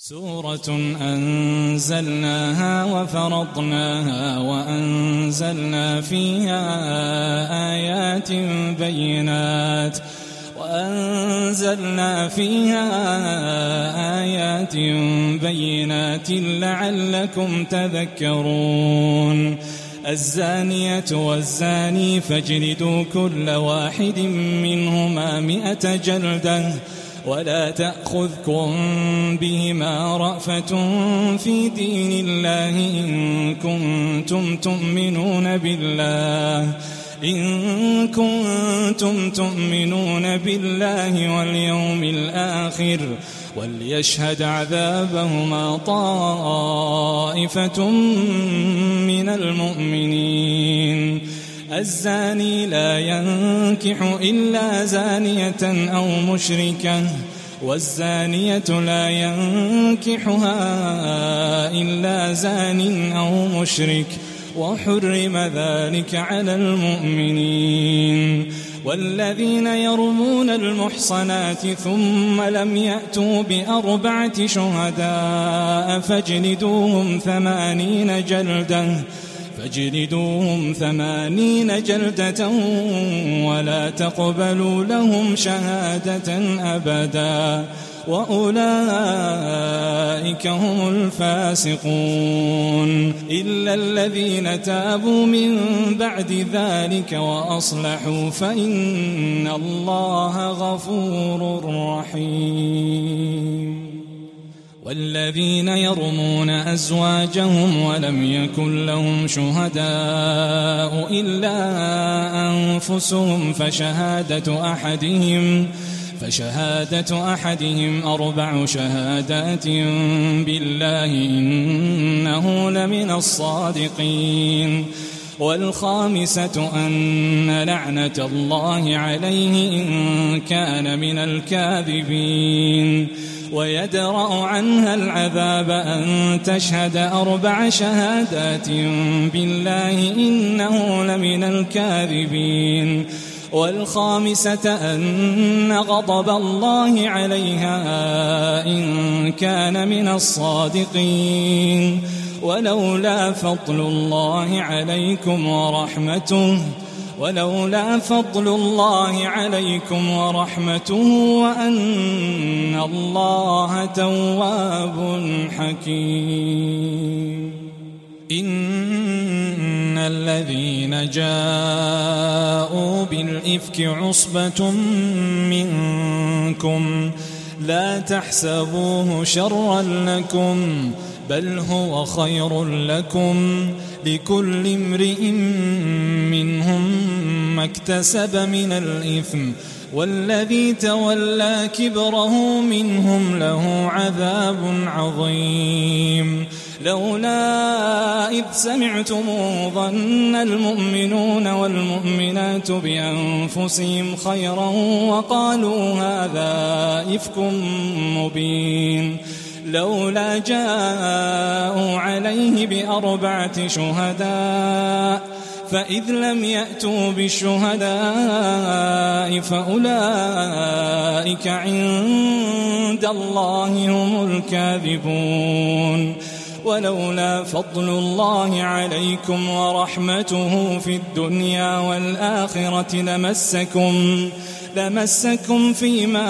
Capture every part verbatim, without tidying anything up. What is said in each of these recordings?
سورة أنزلناها وفرضناها وأنزلنا فيها آيات بينات وأنزلنا فيها آيات بينات لعلكم تذكرون. الزانية والزاني فاجلدوا كل واحد منهما مئة جلدة ولا تأخذكم بهما رأفة في دين الله إن كنتم تؤمنون بالله إن كنتم تؤمنون بالله واليوم الآخر وليشهد عذابهما طائفة من المؤمنين. الزاني لا ينكح إلا زانية أو مشركة والزانية لا ينكحها إلا زان أو مشرك وحرم ذلك على المؤمنين. والذين يرمون المحصنات ثم لم يأتوا بأربعة شهداء فاجلدوهم ثمانين جلدة فاجلدوهم ثمانين جلدة ولا تقبلوا لهم شهادة أبدا وأولئك هم الفاسقون إلا الذين تابوا من بعد ذلك وأصلحوا فإن الله غفور رحيم. والذين يرمون أزواجهم ولم يكن لهم شهداء إلا أنفسهم فشهادة أحدهم فشهادة أحدهم أربع شهادات بالله إنه لمن الصادقين. والخامسة أن لعنة الله عليه إن كان من الكاذبين. ويدرأ عنها العذاب أن تشهد أربع شهادات بالله إنه لمن الكاذبين. والخامسة أن غضب الله عليها إن كان من الصادقين. ولولا فضل الله عليكم ورحمته ولولا فضل الله عليكم ورحمته وأن الله تواب حكيم. إن الذين جاءوا بالإفك عصبة منكم لا تحسبوه شرا لكم بل هو خير لكم لكل امرئ منهم ما اكتسب من الإثم والذي تولى كبره منهم له عذاب عظيم. لولا إذ سمعتموه ظن المؤمنون والمؤمنات بأنفسهم خيرا وقالوا هذا إفك مبين. لولا جاءوا عليه بأربعة شهداء فإذ لم يأتوا بالشهداء فأولئك عند الله هم الكاذبون. ولولا فضل الله عليكم ورحمته في الدنيا والآخرة لمسكم لمسكم فيما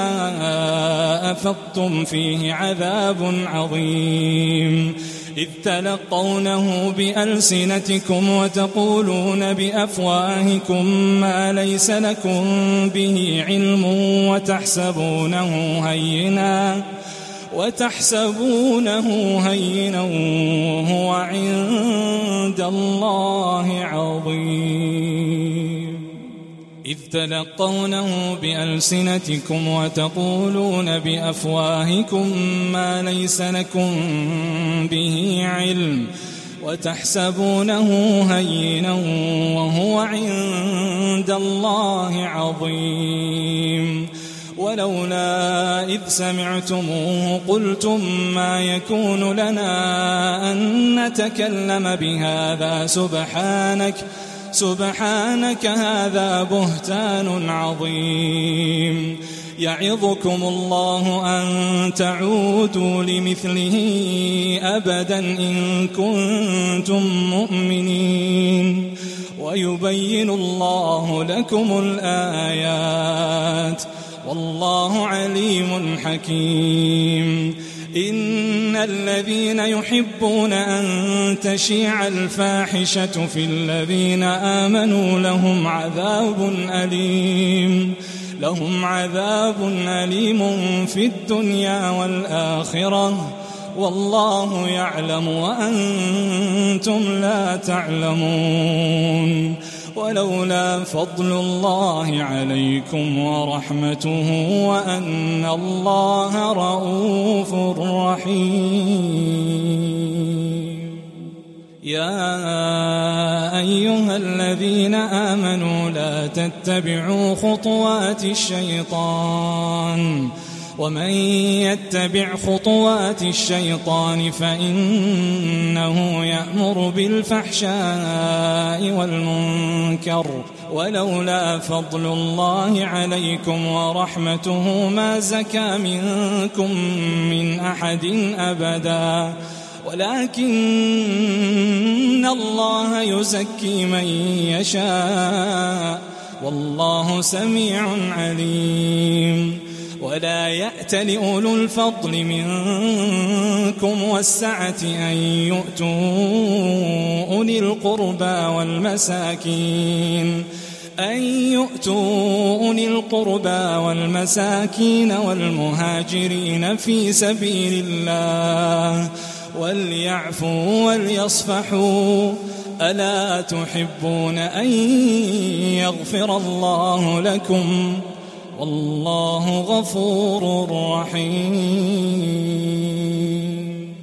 أفضتم فيه عذاب عظيم. إذ تلقونه بألسنتكم وتقولون بأفواهكم ما ليس لكم به علم وتحسبونه هينا وتحسبونه هينا وهو عند الله عظيم. إذ تلقونه بألسنتكم وتقولون بأفواهكم ما ليس لكم به علم وتحسبونه هينا وهو عند الله عظيم. ولولا إذ سمعتموه قلتم ما يكون لنا أن نتكلم بهذا سبحانك سبحانك هذا بهتان عظيم. يعظكم الله أن تعودوا لمثله أبدا إن كنتم مؤمنين ويبين الله لكم الآيات والله عليم حكيم. إن الذين يحبون أن تشيع الفاحشة في الذين آمنوا لهم عذاب أليم لهم عذاب أليم في الدنيا والآخرة والله يعلم وأنتم لا تعلمون. ولولا فضل الله عليكم ورحمته وأن الله رؤوف رحيم. يا أيها الذين آمنوا لا تتبعوا خطوات الشيطان ومن يتبع خطوات الشيطان فإنه يأمر بالفحشاء والمنكر ولولا فضل الله عليكم ورحمته ما زكى منكم من أحد أبدا ولكن الله يزكي من يشاء والله سميع عليم. ولا يأت لأولو الفضل منكم والسعة أن يؤتوا أولي القربى والمساكين أن يؤتوا أولي القربى والمساكين والمهاجرين في سبيل الله وليعفوا وليصفحوا ألا تحبون أن يغفر الله لكم والله غفور رحيم.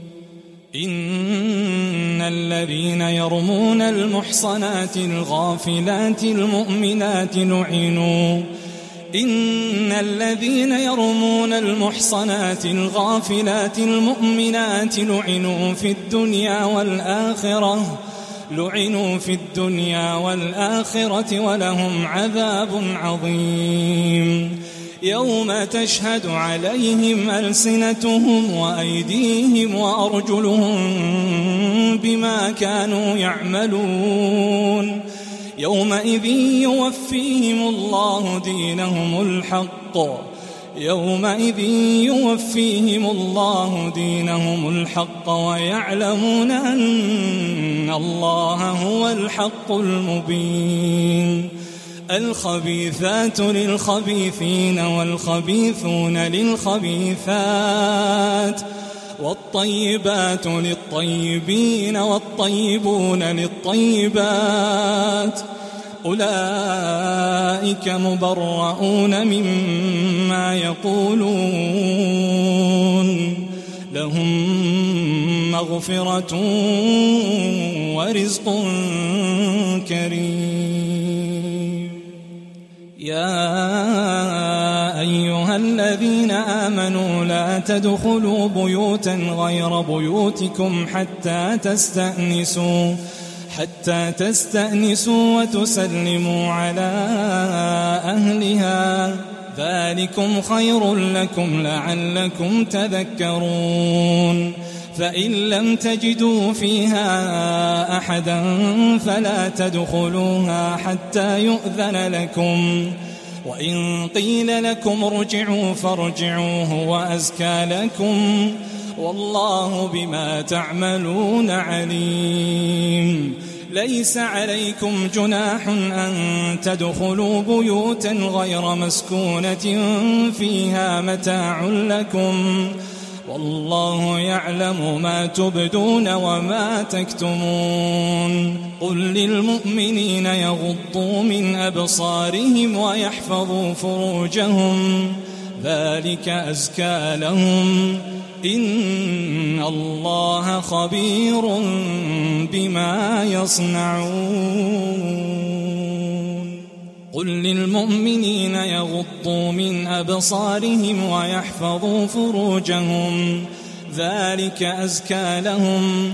إن الذين يرمون المحصنات الغافلات المؤمنات لعنوا إن الذين يرمون المحصنات الغافلات المؤمنات لعنوا في الدنيا والآخرة لعنوا في الدنيا والآخرة ولهم عذاب عظيم. يوم تشهد عليهم ألسنتهم وأيديهم وأرجلهم بما كانوا يعملون يومئذ يوفيهم الله دينهم الحق يومئذ يوفيهم الله دينهم الحق ويعلمون أن الله هو الحق المبين. الخبيثات للخبيثين والخبيثون للخبيثات والطيبات للطيبين والطيبون للطيبات أولئك مبرؤون مما يقولون لهم مغفرة ورزق كريم. يا أيها الذين آمنوا لا تدخلوا بيوتا غير بيوتكم حتى تستأنسوا حتى تستأنسوا وتسلموا على أهلها ذلكم خير لكم لعلكم تذكرون. فإن لم تجدوا فيها أحدا فلا تدخلوها حتى يؤذن لكم وإن قيل لكم ارجعوا فارجعوا هو أزكى لكم والله بما تعملون عليم. ليس عليكم جناح أن تدخلوا بيوتا غير مسكونة فيها متاع لكم والله يعلم ما تبدون وما تكتمون. قل للمؤمنين يغضوا من أبصارهم ويحفظوا فروجهم ذلك أزكى لهم إن الله خبير بما يصنعون. قل للمؤمنين يغضوا من أبصارهم ويحفظوا فروجهم ذلك أزكى لهم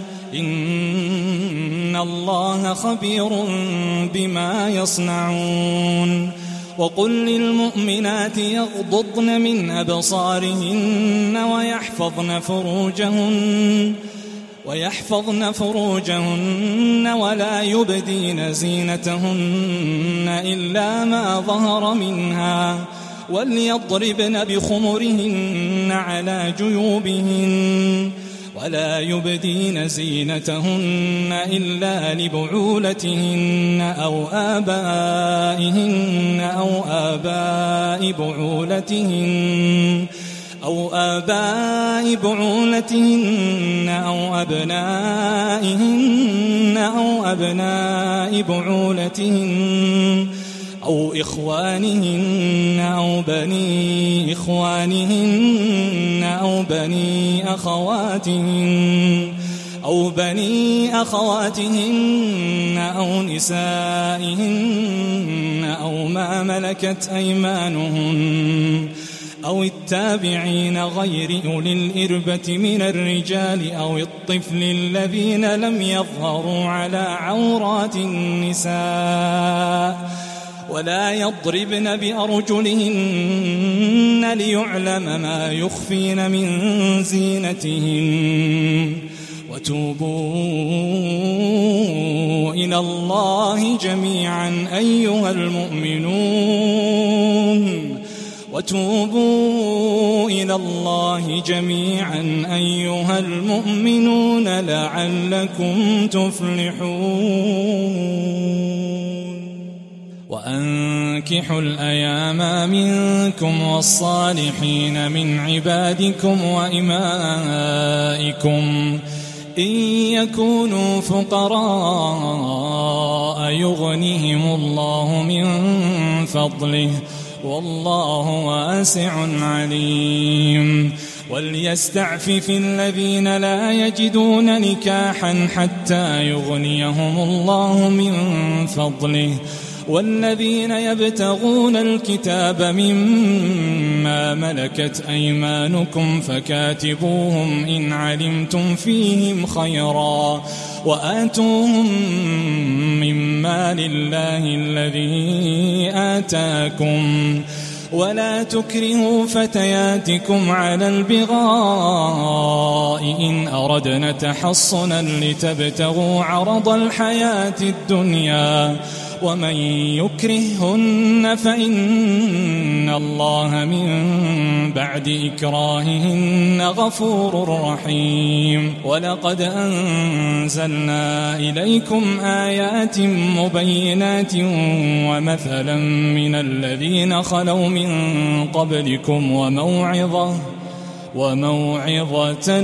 إن الله خبير بما يصنعون. وقل للمؤمنات يغضضن من أبصارهن ويحفظن فروجهن ويحفظن فروجهن ولا يبدين زينتهن إلا ما ظهر منها وليضربن بخمرهن على جيوبهن ولا يبدين زينتهن إلا لبعولتهن أو آبائهن أو آباء بعولتهن أو آباء بعولتهن أو أبنائهن أو أبناء بعولتهن أو إخوانهن أو بني إخوانهن أو بني أخواتهن أو بني أخواتهن أو نسائهن أو ما ملكت أيمانهن أو التابعين غير أولي الإربة من الرجال أو الطفل الذين لم يظهروا على عورات النساء ولا يضربن بأرجلهن ليعلم ما يخفين من زينتهن وتوبوا إلى الله جميعا أيها المؤمنون وتوبوا إلى الله جميعا أيها المؤمنون لعلكم تفلحون وأنكحوا الأيام منكم والصالحين من عبادكم وإمائكم إن يكونوا فقراء يغنهم الله من فضله والله واسع عليم وليستعفف الذين لا يجدون نكاحا حتى يغنيهم الله من فضله والذين يبتغون الكتاب مما ملكت أيمانكم فكاتبوهم إن علمتم فيهم خيرا وآتوهم مما لله الذي آتاكم ولا تكرهوا فتياتكم على البغاء إن أردنا تحصنا لتبتغوا عرض الحياة الدنيا ومن يكرههن فإن الله من بعد إكراههن غفور رحيم ولقد أنزلنا إليكم آيات مبينات ومثلا من الذين خلوا من قبلكم وموعظة وموعظة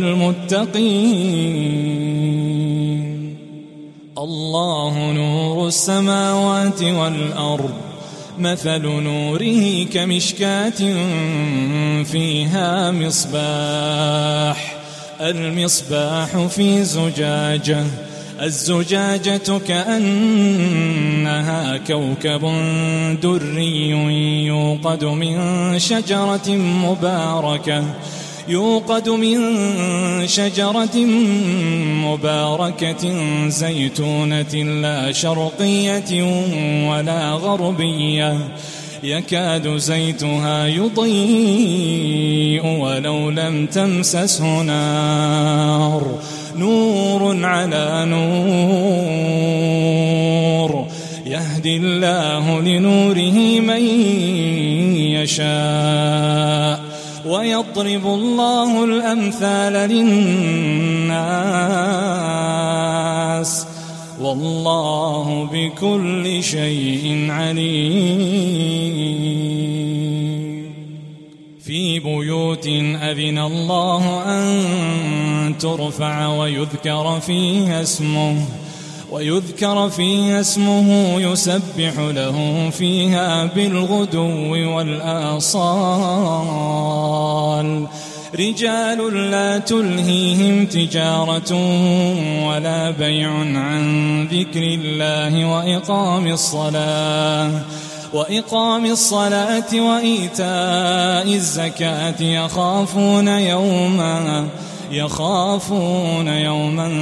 للمتقين الله نور السماوات والأرض مثل نوره كمشكاة فيها مصباح المصباح في زجاجة الزجاجة كأنها كوكب دري يوقد من شجرة مباركة يوقد من شجرة مباركة زيتونة لا شرقية ولا غربية يكاد زيتها يضيء ولو لم تمسسه نار نور على نور يهدي الله لنوره من يشاء ويضرب الله الأمثال للناس والله بكل شيء عليم في بيوت أذن الله أن ترفع ويذكر فيها اسمه ويذكر فيها اسمه يسبح له فيها بالغدو والآصال رجال لا تلهيهم تجارة ولا بيع عن ذكر الله وإقام الصلاة وإقام الصلاة وإيتاء الزكاة يخافون يوما يخافون يوما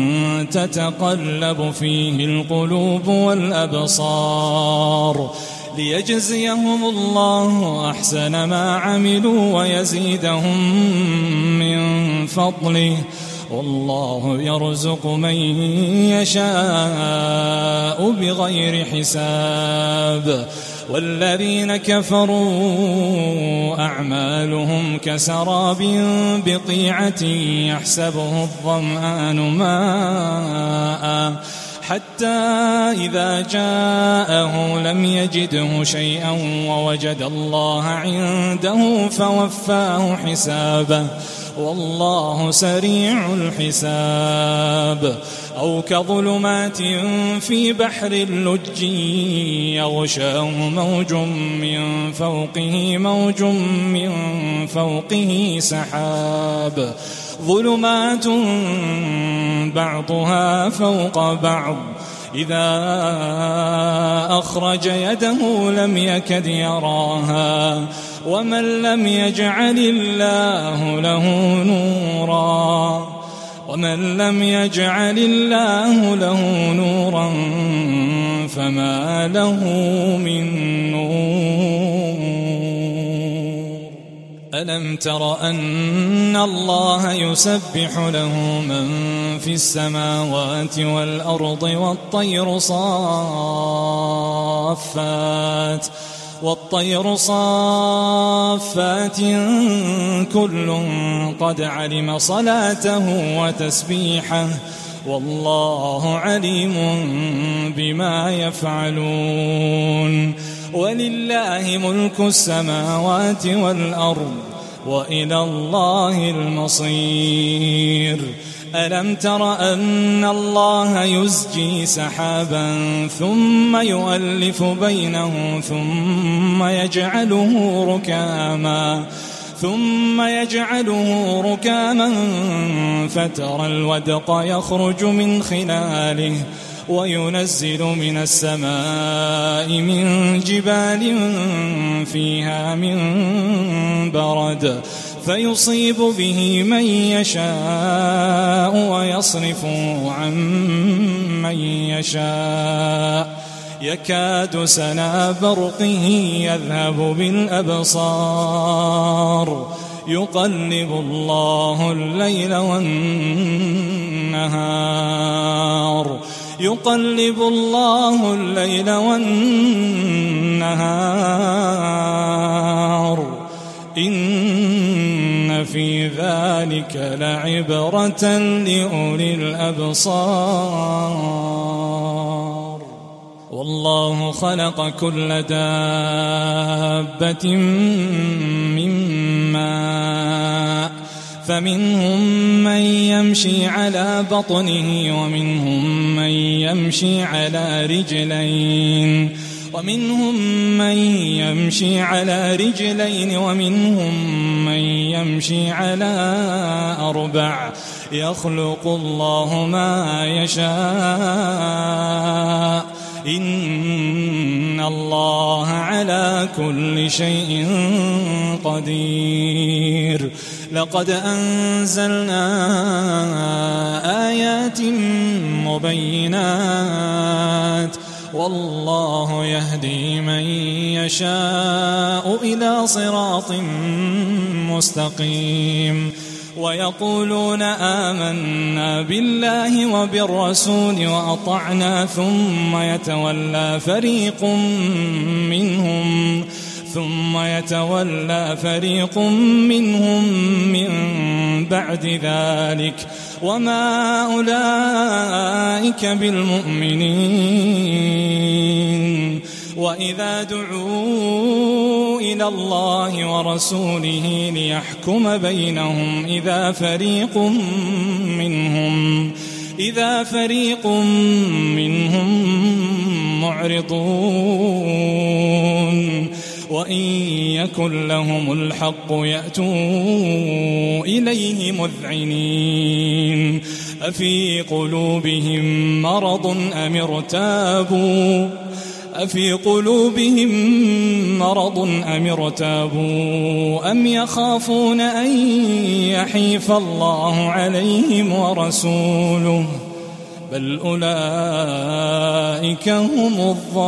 تتقلب فيه القلوب والأبصار ليجزيهم الله أحسن ما عملوا ويزيدهم من فضله والله يرزق من يشاء بغير حساب. والذين كفروا أعمالهم كسراب بقيعة يحسبه الظمآن ماء حتى إذا جاءه لم يجده شيئا ووجد الله عنده فوفاه حسابه والله سريع الحساب. أو كظلمات في بحر اللج يغشاه موج من فوقه موج من فوقه سحاب ظلمات بعضها فوق بعض إذا أخرج يده لم يكد يراها ومن لم يجعل الله له نورا ومن لم يجعل الله له نورا فما له من نور. ألم تر أن الله يسبح له من في السماوات والأرض والطير صافات والطير صافات كل قد علم صلاته وتسبيحه والله عليم بما يفعلون. ولله ملك السماوات والأرض وإلى الله المصير. ألم تر أن الله يزجي سحابا ثم يؤلف بينه ثم يجعله ركاما ثم يجعله ركاما فترى الودق يخرج من خلاله وينزل من السماء من جبال فيها من برد فيصيب به من يشاء ويصرفه عن من يشاء يكاد سنا برقه يذهب بالأبصار يقلب الله الليل والنهار يقلب الله الليل والنهار إن في ذلك لعبرة لأولي الأبصار. والله خلق كل دابة من ماء فمنهم من يمشي على بطنه ومنهم من يمشي على رجلين ومنهم من يمشي على رجلين ومنهم من يمشي على أربع يخلق الله ما يشاء إن الله على كل شيء قدير. لقد أنزلنا آيات مبينات والله يهدي من يشاء إلى صراط مستقيم. ويقولون آمنا بالله وبالرسول وأطعنا ثم يتولى فريق منهم ثم يتولى فريق منهم من بعد ذلك وما أولئك بالمؤمنين. وإذا دعوا إلى الله ورسوله ليحكم بينهم إذا فريق منهم إذا فريق منهم معرضون وإن يكن لهم الحق يأتوا إليه مذعنين. أفي قلوبهم مرض أم ارتابوا أفي قلوبهم مرض أم ارتابوا أم يخافون أن يحيف الله عليهم ورسوله بل أولئك هم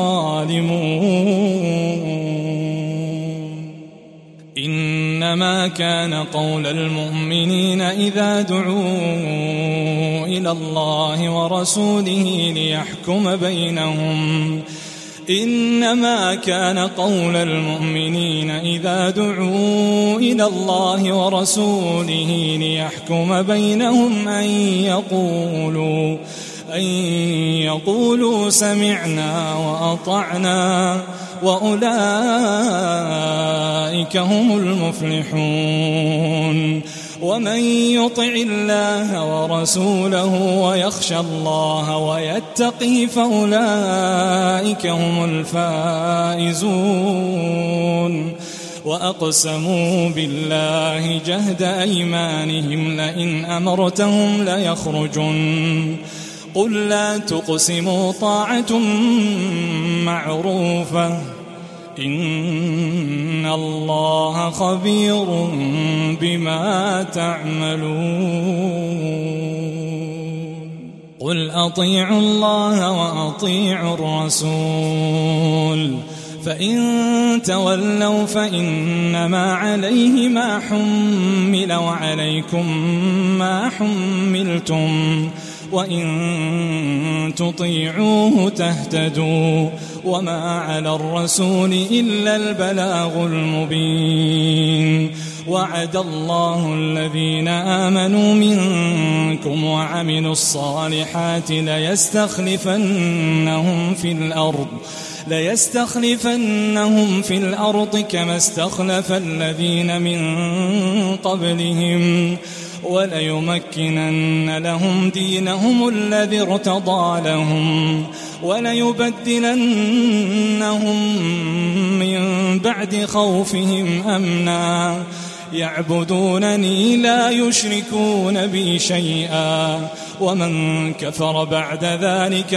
الظالمون. إنما كان قول المؤمنين إذا دعوا إلى الله ورسوله ليحكم بينهم إنما كان قول المؤمنين إذا دعوا إلى الله ورسوله ليحكم بينهم أن يقولوا أن يقولوا سمعنا وأطعنا وأولئك هم المفلحون. ومن يطع الله ورسوله ويخشى الله ويتقه فأولئك هم الفائزون. وأقسموا بالله جهد أيمانهم لئن أمرتهم ليخرجن قل لا تقسموا طاعة معروفة إن الله خبير بما تعملون. قل أطيعوا الله وأطيعوا الرسول فإن تولوا فإنما عليه ما حمل وعليكم ما حملتم وإن تطيعوه تهتدوا وما على الرسول إلا البلاغ المبين. وعد الله الذين آمنوا منكم وعملوا الصالحات ليستخلفنهم في الأرض ليستخلفنهم في الأرض كما استخلف الذين من قبلهم وليمكنن لهم دينهم الذي ارتضى لهم وليبدلنهم من بعد خوفهم أمنا يعبدونني لا يشركون بي شيئا ومن كفر بعد ذلك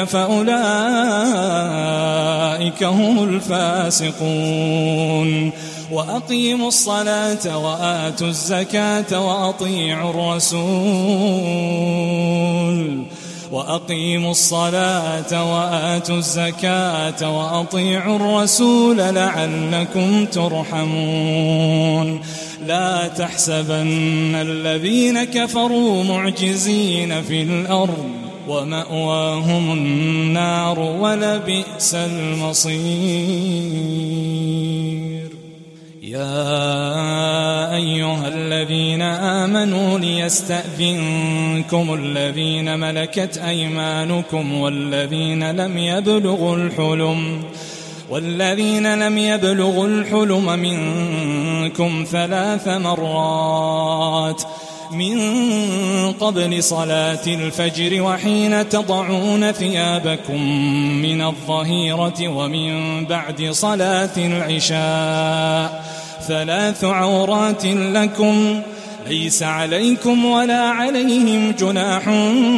فأولئك هم الفاسقون. وأقيموا الصلاة وآتوا الزكاة وأطيعوا الرسول وأقيموا الصلاة وآتوا الزكاة وأطيعوا الرسول لعلكم ترحمون. لا تحسبن الذين كفروا معجزين في الأرض ومأواهم النار ولبئس المصير. يا أيها الذين آمنوا ليستأذنكم الذين ملكت أيمانكم والذين لم يبلغوا الحلم والذين لم يبلغوا الحلم منكم ثلاث مرات من قبل صلاة الفجر وحين تضعون ثيابكم من الظهيرة ومن بعد صلاة العشاء ثلاث عورات لكم ليس عليكم ولا عليهم جناح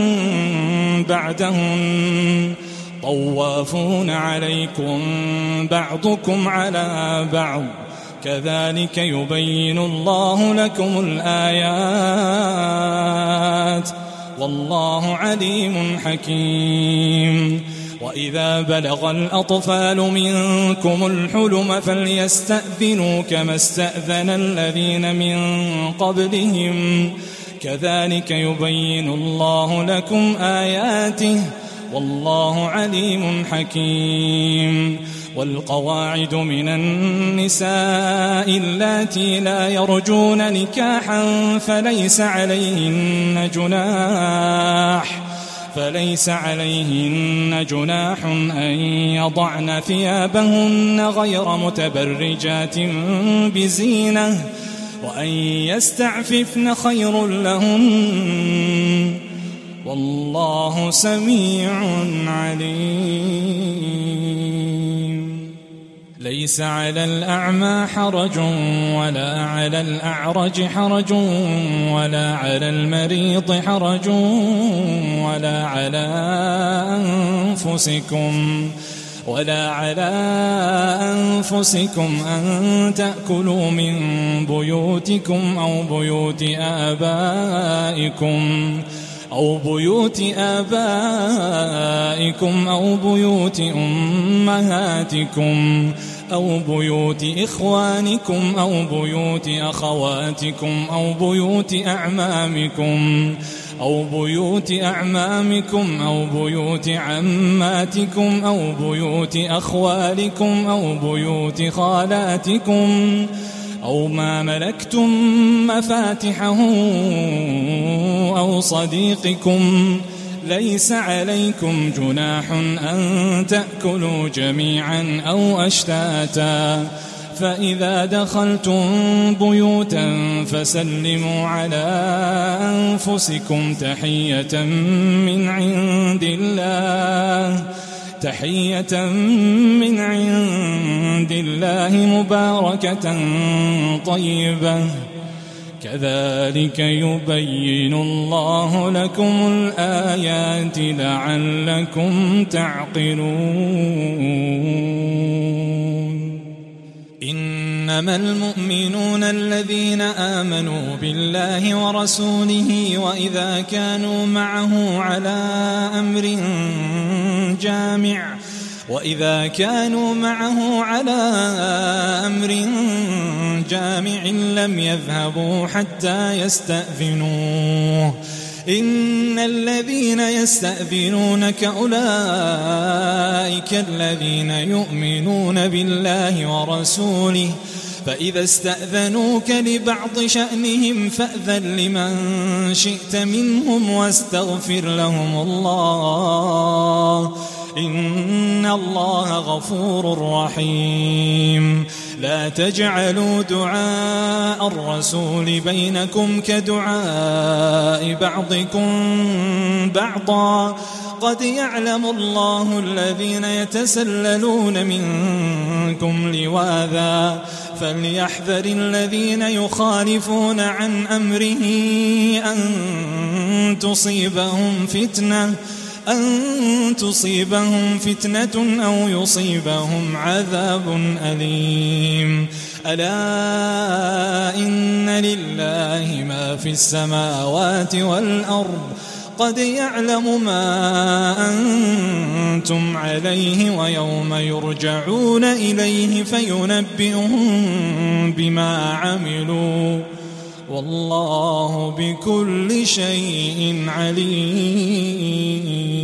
بعدهم طوافون عليكم بعضكم على بعض كذلك يبين الله لكم الآيات والله عليم حكيم. وإذا بلغ الأطفال منكم الحلم فليستأذنوا كما استأذن الذين من قبلهم كذلك يبين الله لكم آياته والله عليم حكيم. والقواعد من النساء اللاتي لا يرجون نكاحا فليس عليهن جناح فليس عليهن جناح أن يضعن ثيابهن غير متبرجات بزينة وأن يستعففن خير لهن والله سميع عليم. ليس على الأعمى حرج ولا على الأعرج حرج ولا على المريض حرج ولا على أنفسكم ولا على أنفسكم أن تأكلوا من بيوتكم أو بيوت آبائكم أو بيوت آبائكم أو بيوت أمهاتكم أو بيوت إخوانكم أو بيوت أخواتكم أو بيوت أعمامكم أو بيوت أعمامكم أو بيوت عماتكم أو بيوت أخوالكم أو بيوت خالاتكم أو ما ملكتم مفاتحه أو صديقكم. ليس عليكم جناح أن تأكلوا جميعا أو أشتاتا، فإذا دخلتم بيوتا فسلموا على أنفسكم تحية من عند الله تحية من عند الله مباركة طيبة، كذلك يبين الله لكم الآيات لعلكم تعقلون. إنما المؤمنون الذين آمنوا بالله ورسوله وإذا كانوا معه على أمر جامع وإذا كانوا معه على أمر جامع لم يذهبوا حتى يستأذنوه. إن الذين يستأذنونك أولئك الذين يؤمنون بالله ورسوله، فإذا استأذنوك لبعض شأنهم فأذن لمن شئت منهم واستغفر لهم الله، إن الله غفور رحيم. لا تجعلوا دعاء الرسول بينكم كدعاء بعضكم بعضا، قد يعلم الله الذين يتسللون منكم لواذا، فليحذر الذين يخالفون عن أمره أن تصيبهم فتنة أن تصيبهم فتنة أو يصيبهم عذاب أليم. ألا إن لله ما في السماوات والأرض، قد يعلم ما أنتم عليه ويوم يرجعون إليه فينبئهم بما عملوا، والله بكل شيء عليم.